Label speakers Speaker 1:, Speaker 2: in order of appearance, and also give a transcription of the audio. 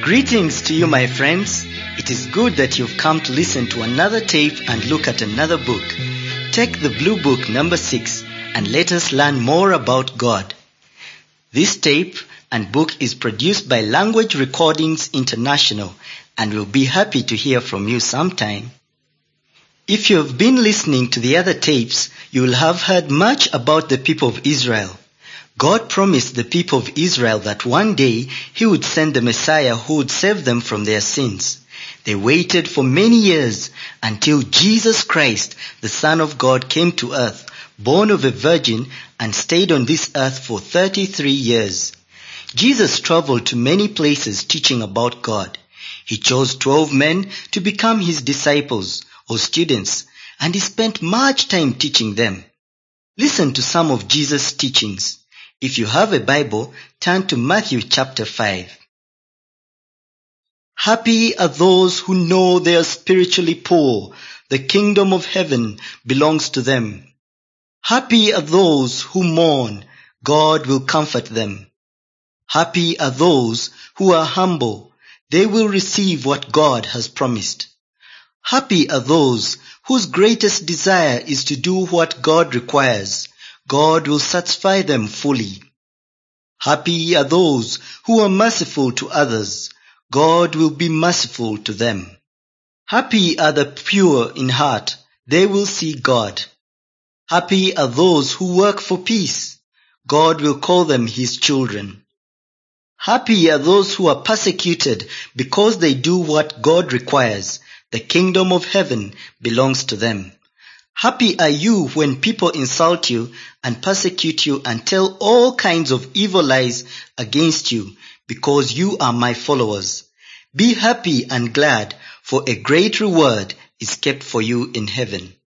Speaker 1: Greetings to you, my friends. It is good that you've come to listen to another tape and look at another book. Take the Blue Book number 6 and let us learn more about God. This tape and book is produced by Language Recordings International and we'll be happy to hear from you sometime. If you have been listening to the other tapes, you will have heard much about the people of Israel. God promised the people of Israel that one day He would send the Messiah who would save them from their sins. They waited for many years until Jesus Christ, the Son of God, came to earth, born of a virgin, and stayed on this earth for 33 years. Jesus traveled to many places teaching about God. He chose 12 men to become His disciples or students, and He spent much time teaching them. Listen to some of Jesus' teachings. If you have a Bible, turn to Matthew chapter 5. Happy are those who know they are spiritually poor. The kingdom of heaven belongs to them. Happy are those who mourn. God will comfort them. Happy are those who are humble. They will receive what God has promised. Happy are those whose greatest desire is to do what God requires. God will satisfy them fully. Happy are those who are merciful to others. God will be merciful to them. Happy are the pure in heart. They will see God. Happy are those who work for peace. God will call them His children. Happy are those who are persecuted because they do what God requires. The kingdom of heaven belongs to them. Happy are you when people insult you and persecute you and tell all kinds of evil lies against you because you are my followers. Be happy and glad, for a great reward is kept for you in heaven.